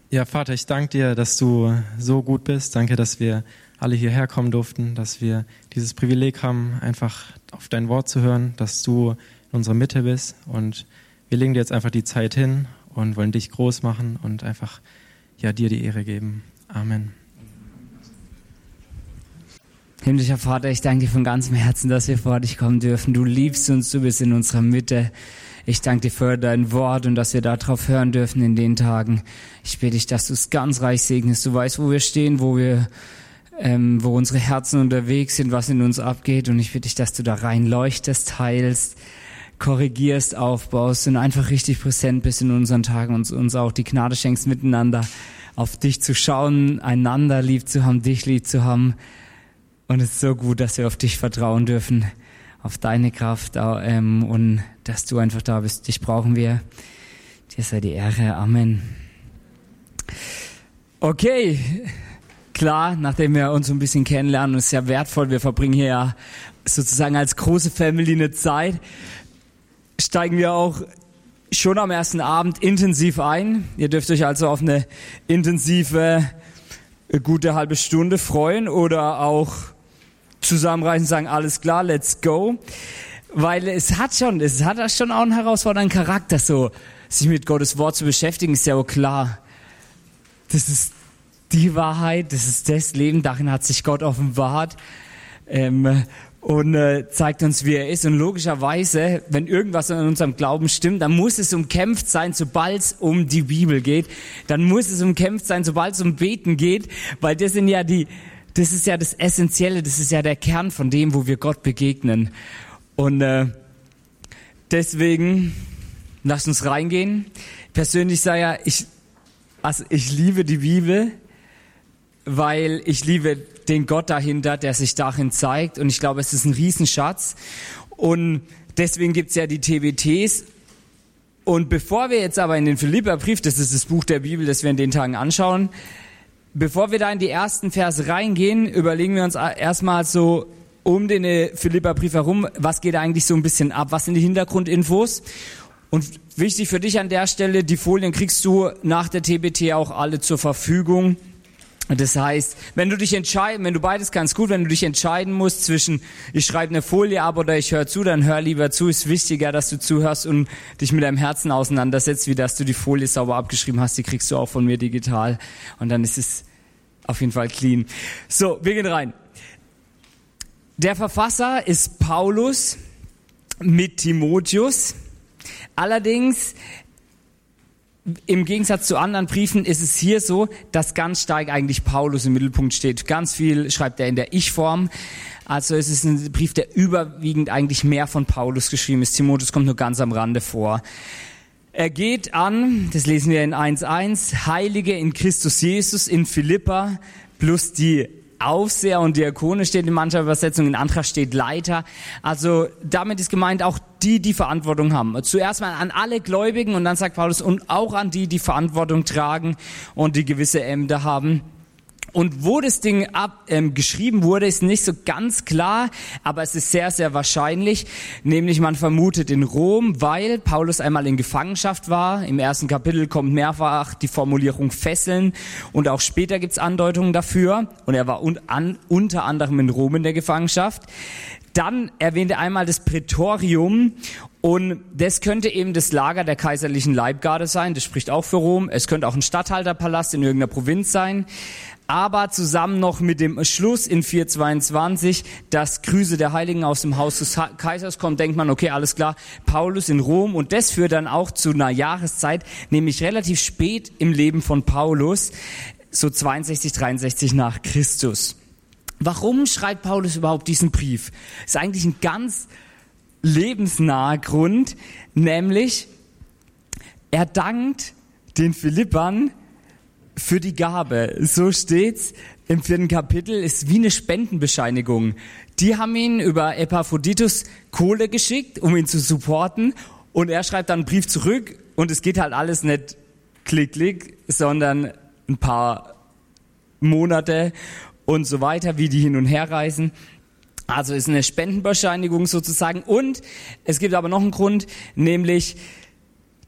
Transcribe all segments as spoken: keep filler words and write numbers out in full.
Ja, Vater, ich danke dir, dass du so gut bist. Danke, dass wir alle hierher kommen durften, dass wir dieses Privileg haben, einfach auf dein Wort zu hören, dass du in unserer Mitte bist. Und wir legen dir jetzt einfach die Zeit hin und wollen dich groß machen und einfach ja, dir die Ehre geben. Amen. Himmlischer Vater, ich danke dir von ganzem Herzen, dass wir vor dich kommen dürfen. Du liebst uns, du bist in unserer Mitte. Ich danke dir für dein Wort und dass wir darauf hören dürfen in den Tagen. Ich bitte dich, dass du es ganz reich segnest. Du weißt, wo wir stehen, wo wir, ähm, wo unsere Herzen unterwegs sind, was in uns abgeht. Und ich bitte dich, dass du da rein leuchtest, heilst, korrigierst, aufbaust und einfach richtig präsent bist in unseren Tagen und uns auch die Gnade schenkst, miteinander auf dich zu schauen, einander lieb zu haben, dich lieb zu haben. Und es ist so gut, dass wir auf dich vertrauen dürfen, auf deine Kraft ähm, und dass du einfach da bist. Dich brauchen wir. Dir sei die Ehre. Amen. Okay, klar, nachdem wir uns so ein bisschen kennenlernen, und es ist ja wertvoll, wir verbringen hier ja sozusagen als große Family eine Zeit, steigen wir auch schon am ersten Abend intensiv ein. Ihr dürft euch also auf eine intensive, gute halbe Stunde freuen oder auch zusammenreißen und sagen, alles klar, let's go. Weil es hat schon, es hat schon auch einen herausfordernden Charakter, so sich mit Gottes Wort zu beschäftigen, ist ja auch klar. Das ist die Wahrheit, das ist das Leben, darin hat sich Gott offenbart ähm, und äh, zeigt uns, wie er ist. Und logischerweise, wenn irgendwas an unserem Glauben stimmt, dann muss es umkämpft sein, sobald es um die Bibel geht. Dann muss es umkämpft sein, sobald es um Beten geht, weil das sind ja die Das ist ja das Essentielle, das ist ja der Kern von dem, wo wir Gott begegnen. Und äh, deswegen, lasst uns reingehen. Persönlich sei ja, ich, also ich liebe die Bibel, weil ich liebe den Gott dahinter, der sich darin zeigt. Und ich glaube, es ist ein Riesenschatz. Und deswegen gibt's ja die T B Ts. Und bevor wir jetzt aber in den Philipperbrief, das ist das Buch der Bibel, das wir in den Tagen anschauen, bevor wir da in die ersten Verse reingehen, überlegen wir uns erstmal so um den Philipperbrief herum, was geht eigentlich so ein bisschen ab, was sind die Hintergrundinfos. Und wichtig für dich an der Stelle, die Folien kriegst du nach der T B T auch alle zur Verfügung. Das heißt, wenn du dich entscheiden, wenn du beides kannst, gut, wenn du dich entscheiden musst zwischen, ich schreibe eine Folie ab oder ich höre zu, dann hör lieber zu. Ist wichtiger, dass du zuhörst und dich mit deinem Herzen auseinandersetzt, wie dass du die Folie sauber abgeschrieben hast. Die kriegst du auch von mir digital. Und dann ist es auf jeden Fall clean. So, wir gehen rein. Der Verfasser ist Paulus mit Timotheus. Allerdings, im Gegensatz zu anderen Briefen ist es hier so, dass ganz stark eigentlich Paulus im Mittelpunkt steht. Ganz viel schreibt er in der Ich-Form. Also es ist ein Brief, der überwiegend eigentlich mehr von Paulus geschrieben ist. Timotheus kommt nur ganz am Rande vor. Er geht an, das lesen wir in eins eins, Heilige in Christus Jesus in Philippa, plus die Aufseher und Diakone steht in mancher Übersetzung, in anderer steht Leiter. Also damit ist gemeint auch die, die Verantwortung haben. Zuerst mal an alle Gläubigen und dann sagt Paulus, und auch an die, die Verantwortung tragen und die gewisse Ämter haben. Und wo das Ding ab, ähm, geschrieben wurde, ist nicht so ganz klar, aber es ist sehr, sehr wahrscheinlich. Nämlich man vermutet in Rom, weil Paulus einmal in Gefangenschaft war. Im ersten Kapitel kommt mehrfach die Formulierung Fesseln und auch später gibt's Andeutungen dafür. Und er war un- an, unter anderem in Rom in der Gefangenschaft. Dann erwähnt er einmal das Prätorium und das könnte eben das Lager der kaiserlichen Leibgarde sein. Das spricht auch für Rom. Es könnte auch ein Statthalterpalast in irgendeiner Provinz sein. Aber zusammen noch mit dem Schluss in vier zweiundzwanzig, dass Grüße der Heiligen aus dem Haus des Kaisers kommen, denkt man, okay, alles klar, Paulus in Rom. Und das führt dann auch zu einer Jahreszeit, nämlich relativ spät im Leben von Paulus, so zweiundsechzig, dreiundsechzig nach Christus. Warum schreibt Paulus überhaupt diesen Brief? Ist eigentlich ein ganz lebensnaher Grund, nämlich er dankt den Philippern für die Gabe. So steht's im vierten Kapitel, ist wie eine Spendenbescheinigung. Die haben ihn über Epaphroditus Kohle geschickt, um ihn zu supporten, und er schreibt dann einen Brief zurück und es geht halt alles nicht klick, klick, sondern ein paar Monate und so weiter, wie die hin und her reisen. Also ist eine Spendenbescheinigung sozusagen. Und es gibt aber noch einen Grund, nämlich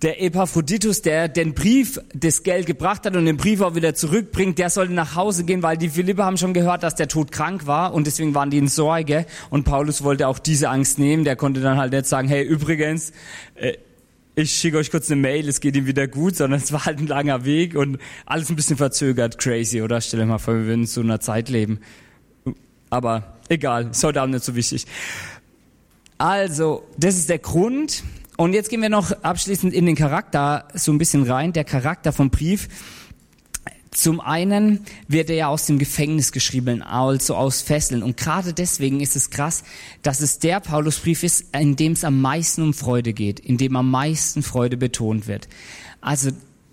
der Epaphroditus, der den Brief, das Geld gebracht hat und den Brief auch wieder zurückbringt, der sollte nach Hause gehen, weil die Philipper haben schon gehört, dass der todkrank war und deswegen waren die in Sorge und Paulus wollte auch diese Angst nehmen. Der konnte dann halt nicht sagen, hey, übrigens, äh, ich schicke euch kurz eine Mail, es geht ihm wieder gut, sondern es war halt ein langer Weg und alles ein bisschen verzögert, crazy, oder? Stell dir mal vor, wir würden in so einer Zeit leben. Aber egal, ist heute Abend nicht so wichtig. Also, das ist der Grund. Und jetzt gehen wir noch abschließend in den Charakter so ein bisschen rein, der Charakter vom Brief. Zum einen wird er ja aus dem Gefängnis geschrieben, also aus Fesseln. Und gerade deswegen ist es krass, dass es der Paulusbrief ist, in dem es am meisten um Freude geht, in dem am meisten Freude betont wird. Also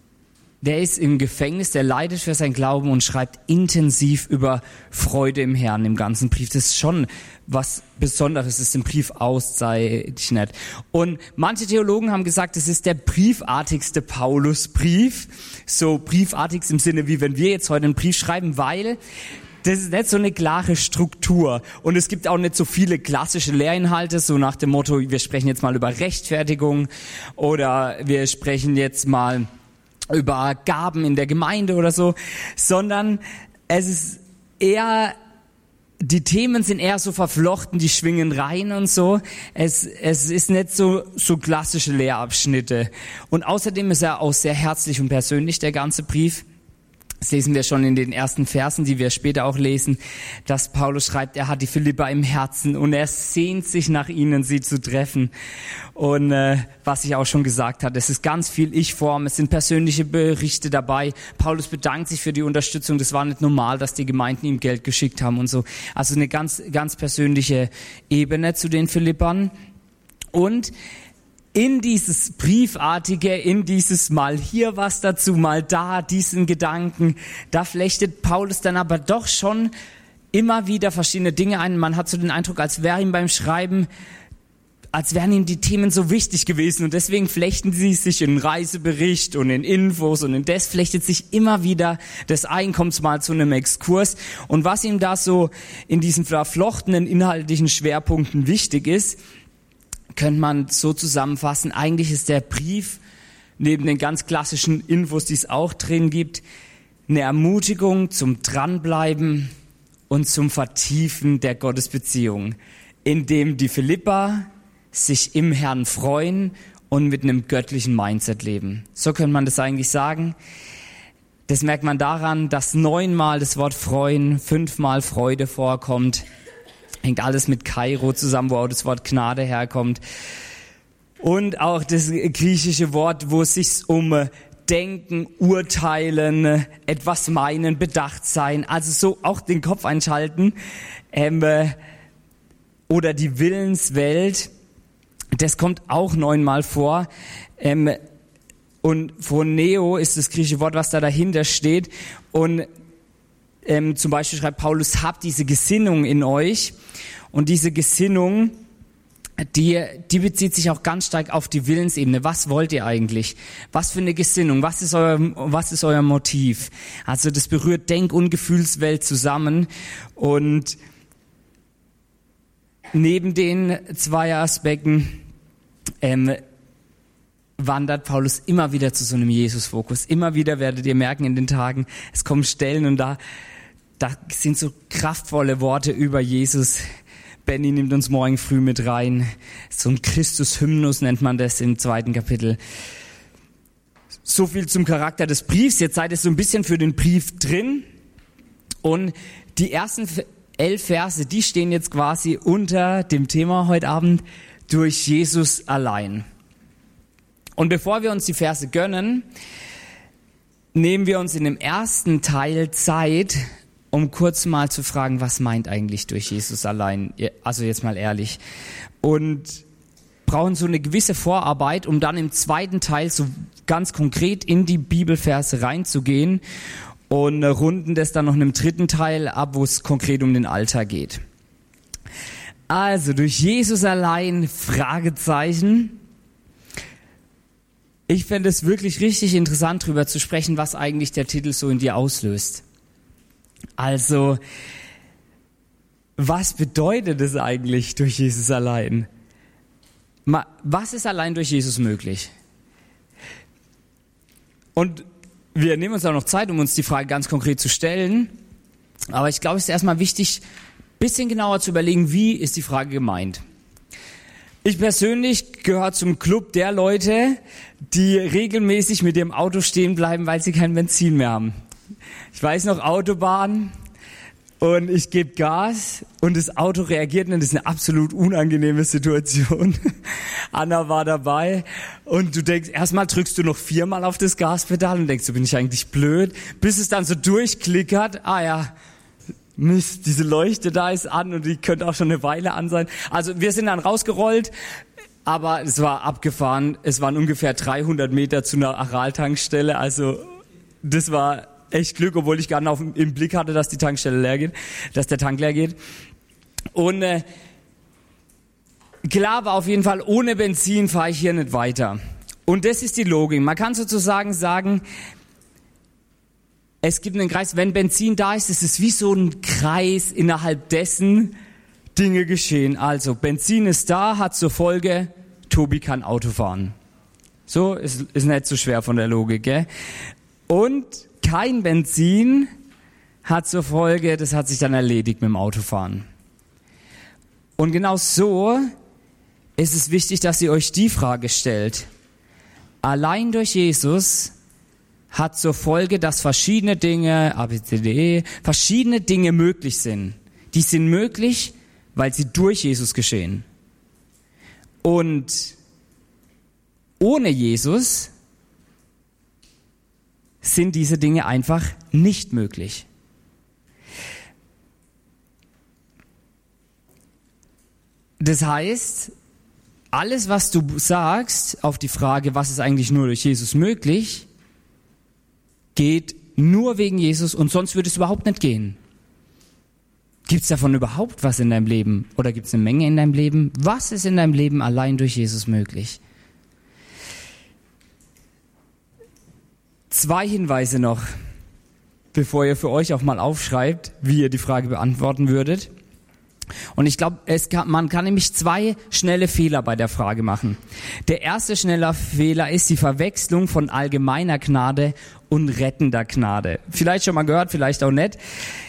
der ist im Gefängnis, der leidet für sein Glauben und schreibt intensiv über Freude im Herrn im ganzen Brief. Das ist schon was Besonderes, ist im Brief auszeichnet. Und manche Theologen haben gesagt, es ist der briefartigste Paulusbrief. So briefartig im Sinne, wie wenn wir jetzt heute einen Brief schreiben, weil das ist nicht so eine klare Struktur. Und es gibt auch nicht so viele klassische Lehrinhalte, so nach dem Motto, wir sprechen jetzt mal über Rechtfertigung oder wir sprechen jetzt mal über Gaben in der Gemeinde oder so, sondern es ist eher, die Themen sind eher so verflochten, die schwingen rein und so. Es, es ist nicht so, so klassische Lehrabschnitte. Und außerdem ist er auch sehr herzlich und persönlich, der ganze Brief. Das lesen wir schon in den ersten Versen, die wir später auch lesen, dass Paulus schreibt, er hat die Philipper im Herzen und er sehnt sich nach ihnen, sie zu treffen. Und äh, was ich auch schon gesagt habe, es ist ganz viel Ich-Form, es sind persönliche Berichte dabei. Paulus bedankt sich für die Unterstützung, das war nicht normal, dass die Gemeinden ihm Geld geschickt haben und so. Also eine ganz, ganz persönliche Ebene zu den Philippern. Und in dieses Briefartige, in dieses mal hier was dazu, mal da, diesen Gedanken, da flechtet Paulus dann aber doch schon immer wieder verschiedene Dinge ein. Man hat so den Eindruck, als wäre ihm beim Schreiben, als wären ihm die Themen so wichtig gewesen und deswegen flechten sie sich in Reisebericht und in Infos und in das flechtet sich immer wieder das Einkommens mal zu einem Exkurs. Und was ihm da so in diesen verflochtenen inhaltlichen Schwerpunkten wichtig ist, könnte man so zusammenfassen, eigentlich ist der Brief neben den ganz klassischen Infos, die es auch drin gibt, eine Ermutigung zum Dranbleiben und zum Vertiefen der Gottesbeziehung, in dem die Philipper sich im Herrn freuen und mit einem göttlichen Mindset leben. So könnte man das eigentlich sagen. Das merkt man daran, dass neunmal das Wort freuen, fünfmal Freude vorkommt. Hängt alles mit Kairo zusammen, wo auch das Wort Gnade herkommt. Und auch das griechische Wort, wo es sich um Denken, Urteilen, etwas meinen, bedacht sein, also so auch den Kopf einschalten, ähm, oder die Willenswelt, das kommt auch neunmal vor. Ähm, und phroneo ist das griechische Wort, was da dahinter steht. Und Ähm, zum Beispiel schreibt Paulus, habt diese Gesinnung in euch. Und diese Gesinnung, die, die bezieht sich auch ganz stark auf die Willensebene. Was wollt ihr eigentlich? Was für eine Gesinnung? Was ist euer, was ist euer Motiv? Also das berührt Denk- und Gefühlswelt zusammen. Und neben den zwei Aspekten ähm, wandert Paulus immer wieder zu so einem Jesus-Fokus. Immer wieder werdet ihr merken in den Tagen, es kommen Stellen und da, da sind so kraftvolle Worte über Jesus. Benny nimmt uns morgen früh mit rein. So ein Christus-Hymnus nennt man das im zweiten Kapitel. So viel zum Charakter des Briefs. Jetzt seid ihr so ein bisschen für den Brief drin. Und die ersten elf Verse, die stehen jetzt quasi unter dem Thema heute Abend, durch Jesus allein. Und bevor wir uns die Verse gönnen, nehmen wir uns in dem ersten Teil Zeit, um kurz mal zu fragen, was meint eigentlich durch Jesus allein? Also jetzt mal ehrlich. Und brauchen so eine gewisse Vorarbeit, um dann im zweiten Teil so ganz konkret in die Bibelverse reinzugehen und runden das dann noch in einem dritten Teil ab, wo es konkret um den Alltag geht. Also durch Jesus allein, Fragezeichen. Ich fände es wirklich richtig interessant, darüber zu sprechen, was eigentlich der Titel so in dir auslöst. Also, was bedeutet es eigentlich durch Jesus allein? Was ist allein durch Jesus möglich? Und wir nehmen uns auch noch Zeit, um uns die Frage ganz konkret zu stellen. Aber ich glaube, es ist erstmal wichtig, ein bisschen genauer zu überlegen, wie ist die Frage gemeint. Ich persönlich gehöre zum Club der Leute, die regelmäßig mit ihrem Auto stehen bleiben, weil sie kein Benzin mehr haben. Ich weiß noch, Autobahn, und ich gebe Gas und das Auto reagiert und das ist eine absolut unangenehme Situation. Anna war dabei und du denkst, erstmal drückst du noch viermal auf das Gaspedal und denkst, so bin ich eigentlich blöd, bis es dann so durchklickert, ah ja, Mist, diese Leuchte da ist an und die könnte auch schon eine Weile an sein. Also wir sind dann rausgerollt, aber es war abgefahren. Es waren ungefähr dreihundert Meter zu einer Aral-Tankstelle. Also das war echt Glück, obwohl ich gar nicht auf, im Blick hatte, dass die Tankstelle leer geht, dass der Tank leer geht. Und äh, klar war auf jeden Fall, ohne Benzin fahre ich hier nicht weiter. Und das ist die Logik. Man kann sozusagen sagen, es gibt einen Kreis, wenn Benzin da ist, ist es wie so ein Kreis, innerhalb dessen Dinge geschehen. Also Benzin ist da, hat zur Folge, Tobi kann Auto fahren. So, ist, ist nicht so schwer von der Logik, gell? Und kein Benzin hat zur Folge, das hat sich dann erledigt mit dem Autofahren. Und genau so ist es wichtig, dass ihr euch die Frage stellt. Allein durch Jesus hat zur Folge, dass verschiedene Dinge, A, B, C, D, E, verschiedene Dinge möglich sind. Die sind möglich, weil sie durch Jesus geschehen. Und ohne Jesus sind diese Dinge einfach nicht möglich. Das heißt, alles, was du sagst auf die Frage, was ist eigentlich nur durch Jesus möglich, geht nur wegen Jesus und sonst würde es überhaupt nicht gehen. Gibt es davon überhaupt was in deinem Leben? Oder gibt es eine Menge in deinem Leben? Was ist in deinem Leben allein durch Jesus möglich? Zwei Hinweise noch, bevor ihr für euch auch mal aufschreibt, wie ihr die Frage beantworten würdet. Und ich glaube, es kann, man kann nämlich zwei schnelle Fehler bei der Frage machen. Der erste schnelle Fehler ist die Verwechslung von allgemeiner Gnade und rettender Gnade. Vielleicht schon mal gehört, vielleicht auch nicht.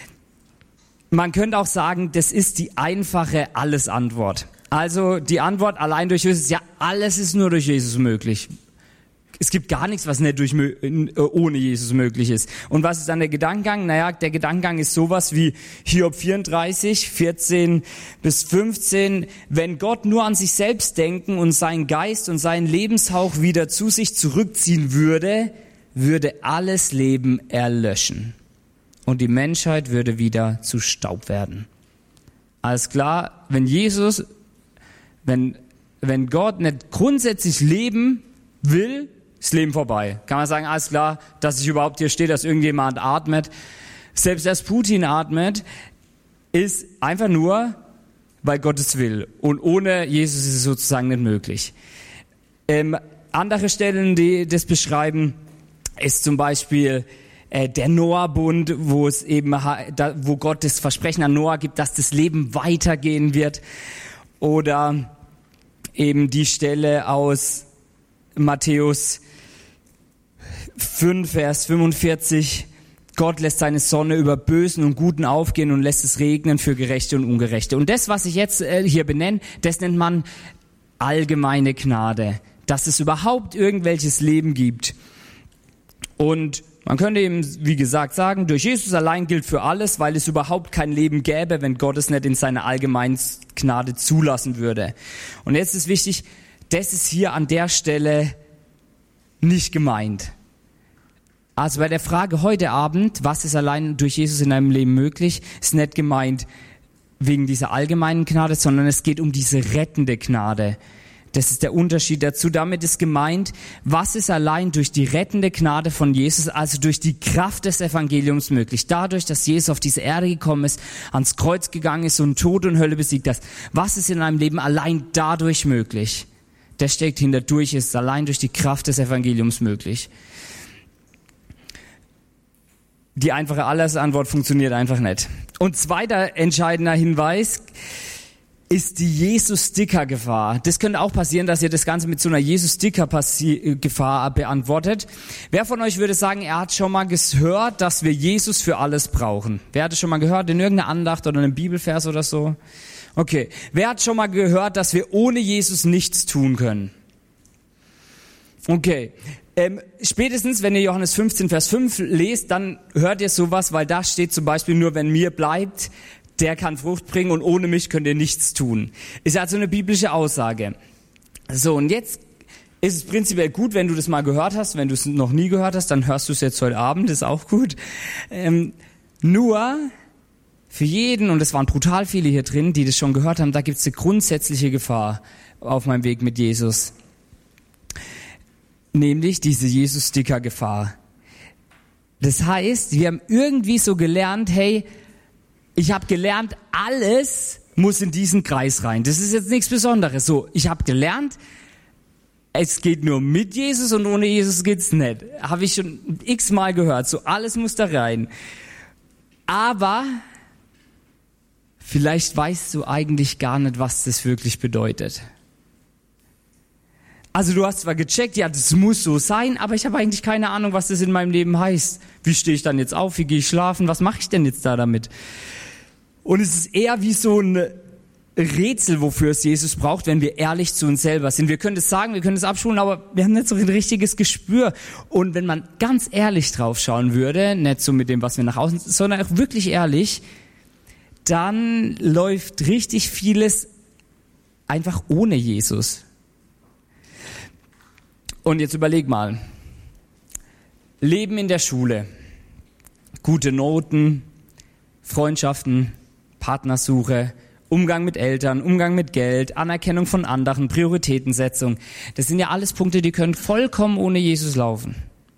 Man könnte auch sagen, das ist die einfache Alles-Antwort. Also die Antwort allein durch Jesus, ja, alles ist nur durch Jesus möglich. Es gibt gar nichts, was nicht durch, ohne Jesus möglich ist. Und was ist dann der Gedankengang? Naja, der Gedankengang ist sowas wie Hiob vierunddreißig, vierzehn bis fünfzehn. Wenn Gott nur an sich selbst denken und seinen Geist und seinen Lebenshauch wieder zu sich zurückziehen würde, würde alles Leben erlöschen. Und die Menschheit würde wieder zu Staub werden. Alles klar, wenn Jesus, wenn, wenn Gott nicht grundsätzlich leben will, ist Leben vorbei. Kann man sagen, alles klar, dass ich überhaupt hier stehe, dass irgendjemand atmet. Selbst dass Putin atmet, ist einfach nur, weil Gott es will. Und ohne Jesus ist es sozusagen nicht möglich. Ähm, andere Stellen, die das beschreiben, ist zum Beispiel äh, der Noah-Bund, wo es eben, da, wo Gott das Versprechen an Noah gibt, dass das Leben weitergehen wird. Oder eben die Stelle aus Matthäus fünf, Vers fünfundvierzig. Gott lässt seine Sonne über Bösen und Guten aufgehen und lässt es regnen für Gerechte und Ungerechte. Und das, was ich jetzt äh, hier benenne, das nennt man allgemeine Gnade. Dass es überhaupt irgendwelches Leben gibt. Und man könnte eben, wie gesagt, sagen, durch Jesus allein gilt für alles, weil es überhaupt kein Leben gäbe, wenn Gott es nicht in seiner allgemeinen Gnade zulassen würde. Und jetzt ist wichtig, das ist hier an der Stelle nicht gemeint. Also bei der Frage heute Abend, was ist allein durch Jesus in deinem Leben möglich, ist nicht gemeint wegen dieser allgemeinen Gnade, sondern es geht um diese rettende Gnade. Das ist der Unterschied dazu. Damit ist gemeint, was ist allein durch die rettende Gnade von Jesus, also durch die Kraft des Evangeliums möglich. Dadurch, dass Jesus auf diese Erde gekommen ist, ans Kreuz gegangen ist und Tod und Hölle besiegt hat. Was ist in einem Leben allein dadurch möglich? Der steckt hinter durch, ist allein durch die Kraft des Evangeliums möglich. Die einfache Alles-Antwort funktioniert einfach nicht. Und zweiter entscheidender Hinweis, ist die Jesus-Sticker-Gefahr. Das könnte auch passieren, dass ihr das Ganze mit so einer Jesus-Sticker-Gefahr beantwortet. Wer von euch würde sagen, er hat schon mal gehört, dass wir Jesus für alles brauchen? Wer hat es schon mal gehört? In irgendeiner Andacht oder einem Bibelvers oder so? Okay. Wer hat schon mal gehört, dass wir ohne Jesus nichts tun können? Okay. Ähm, spätestens, wenn ihr Johannes fünfzehn, Vers fünf lest, dann hört ihr sowas, weil da steht zum Beispiel, nur wenn mir bleibt, der kann Frucht bringen und ohne mich könnt ihr nichts tun. Ist also eine biblische Aussage. So, und jetzt ist es prinzipiell gut, wenn du das mal gehört hast. Wenn du es noch nie gehört hast, dann hörst du es jetzt heute Abend, ist auch gut. Ähm, nur für jeden, und es waren brutal viele hier drin, die das schon gehört haben, da gibt es eine grundsätzliche Gefahr auf meinem Weg mit Jesus. Nämlich diese Jesus-Sticker-Gefahr. Das heißt, wir haben irgendwie so gelernt, hey, ich habe gelernt, alles muss in diesen Kreis rein. Das ist jetzt nichts Besonderes. So, ich habe gelernt, es geht nur mit Jesus und ohne Jesus geht's nicht. Habe ich schon x-mal gehört. So, alles muss da rein. Aber vielleicht weißt du eigentlich gar nicht, was das wirklich bedeutet. Also du hast zwar gecheckt, ja, das muss so sein, aber ich habe eigentlich keine Ahnung, was das in meinem Leben heißt. Wie stehe ich dann jetzt auf? Wie gehe ich schlafen? Was mache ich denn jetzt da damit? Und es ist eher wie so ein Rätsel, wofür es Jesus braucht, wenn wir ehrlich zu uns selber sind. Wir können das sagen, wir können das abschulen, aber wir haben nicht so ein richtiges Gespür. Und wenn man ganz ehrlich drauf schauen würde, nicht so mit dem, was wir nach außen, sondern auch wirklich ehrlich, dann läuft richtig vieles einfach ohne Jesus. Und jetzt überleg mal. Leben in der Schule, gute Noten, Freundschaften, Partnersuche, Umgang mit Eltern, Umgang mit Geld, Anerkennung von anderen, Prioritätensetzung. Das sind ja alles Punkte, die können vollkommen ohne Jesus laufen.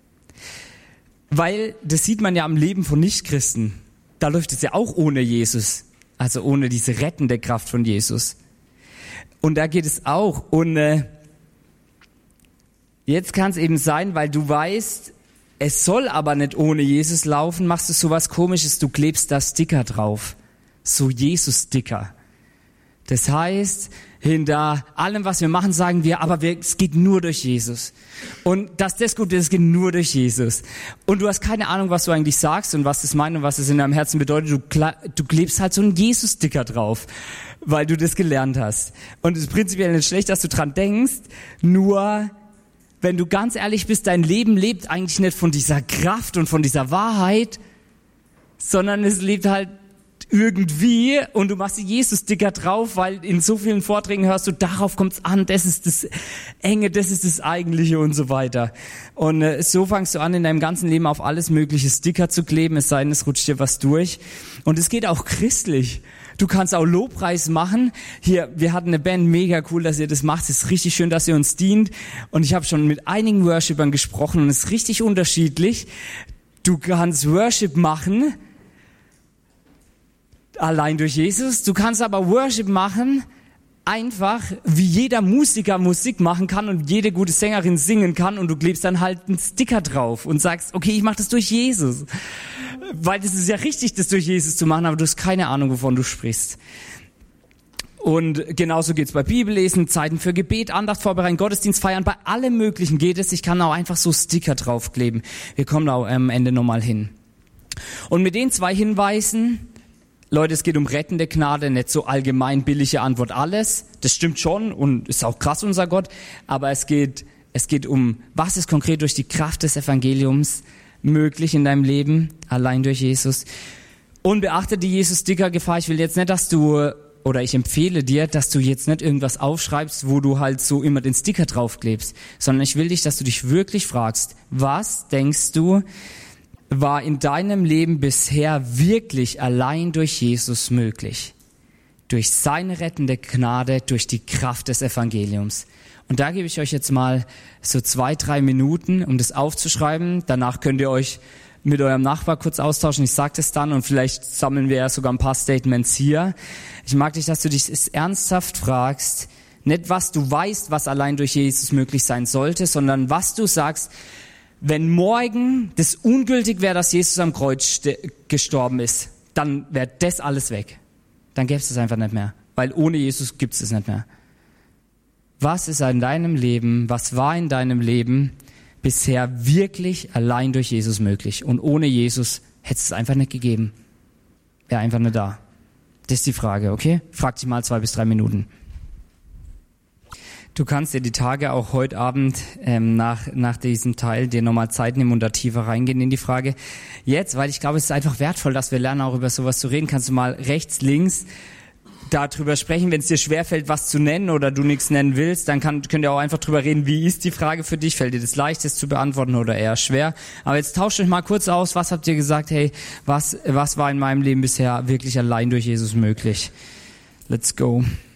Weil, das sieht man ja am Leben von Nichtchristen. Da läuft es ja auch ohne Jesus. Also ohne diese rettende Kraft von Jesus. Und da geht es auch. Und äh, jetzt kann es eben sein, weil du weißt, es soll aber nicht ohne Jesus laufen, machst du sowas Komisches, du klebst da Sticker drauf. So Jesus-Sticker. Das heißt, hinter allem, was wir machen, sagen wir, aber wir, es geht nur durch Jesus. Und dass das gut ist, es geht nur durch Jesus. Und du hast keine Ahnung, was du eigentlich sagst und was das meint und was es in deinem Herzen bedeutet. Du, du klebst halt so einen Jesus-Sticker drauf, weil du das gelernt hast. Und es ist prinzipiell nicht schlecht, dass du dran denkst, nur wenn du ganz ehrlich bist, dein Leben lebt eigentlich nicht von dieser Kraft und von dieser Wahrheit, sondern es lebt halt irgendwie und du machst die Jesus-Sticker drauf, weil in so vielen Vorträgen hörst du, darauf kommt's an, das ist das Enge, das ist das Eigentliche und so weiter. Und äh, so fangst du an, in deinem ganzen Leben auf alles mögliche Sticker zu kleben, es sei denn, es rutscht dir was durch. Und es geht auch christlich. Du kannst auch Lobpreis machen. Hier, wir hatten eine Band, mega cool, dass ihr das macht. Es ist richtig schön, dass ihr uns dient. Und ich habe schon mit einigen Worshipern gesprochen und es ist richtig unterschiedlich. Du kannst Worship machen, allein durch Jesus. Du kannst aber Worship machen, einfach wie jeder Musiker Musik machen kann und jede gute Sängerin singen kann und du klebst dann halt einen Sticker drauf und sagst, okay, ich mache das durch Jesus. Weil das ist ja richtig, das durch Jesus zu machen, aber du hast keine Ahnung, wovon du sprichst. Und genauso geht's bei Bibellesen, Zeiten für Gebet, Andacht vorbereiten, Gottesdienst feiern, bei allem Möglichen geht es. Ich kann auch einfach so Sticker draufkleben. Wir kommen da am Ende nochmal hin. Und mit den zwei Hinweisen, Leute, es geht um rettende Gnade, nicht so allgemein billige Antwort alles. Das stimmt schon und ist auch krass, unser Gott. Aber es geht, es geht um, was ist konkret durch die Kraft des Evangeliums möglich in deinem Leben, allein durch Jesus. Und beachte die Jesus-Sticker-Gefahr. Ich will jetzt nicht, dass du, oder ich empfehle dir, dass du jetzt nicht irgendwas aufschreibst, wo du halt so immer den Sticker draufklebst, sondern ich will dich, dass du dich wirklich fragst, was denkst du, war in deinem Leben bisher wirklich allein durch Jesus möglich? Durch seine rettende Gnade, durch die Kraft des Evangeliums. Und da gebe ich euch jetzt mal so zwei, drei Minuten, um das aufzuschreiben. Danach könnt ihr euch mit eurem Nachbar kurz austauschen. Ich sage das dann und vielleicht sammeln wir ja sogar ein paar Statements hier. Ich mag dich, dass du dich ernsthaft fragst, nicht was du weißt, was allein durch Jesus möglich sein sollte, sondern was du sagst, wenn morgen das ungültig wäre, dass Jesus am Kreuz ste- gestorben ist, dann wäre das alles weg. Dann gäbe es das einfach nicht mehr. weil ohne Jesus gibt es es nicht mehr. Was ist in deinem Leben, was war in deinem Leben bisher wirklich allein durch Jesus möglich? Und ohne Jesus hätte es einfach nicht gegeben. Wäre einfach nicht da. Das ist die Frage, okay? Frag dich mal zwei bis drei Minuten. Du kannst dir die Tage auch heute Abend ähm, nach nach diesem Teil dir nochmal Zeit nehmen und da tiefer reingehen in die Frage. Jetzt, weil ich glaube, es ist einfach wertvoll, dass wir lernen, auch über sowas zu reden, kannst du mal rechts, links darüber sprechen. Wenn es dir schwerfällt, was zu nennen oder du nichts nennen willst, dann kann, könnt ihr auch einfach drüber reden, wie ist die Frage für dich? Fällt dir das leicht, das zu beantworten oder eher schwer? Aber jetzt tauscht euch mal kurz aus, was habt ihr gesagt, hey, was was war in meinem Leben bisher wirklich allein durch Jesus möglich? Let's go.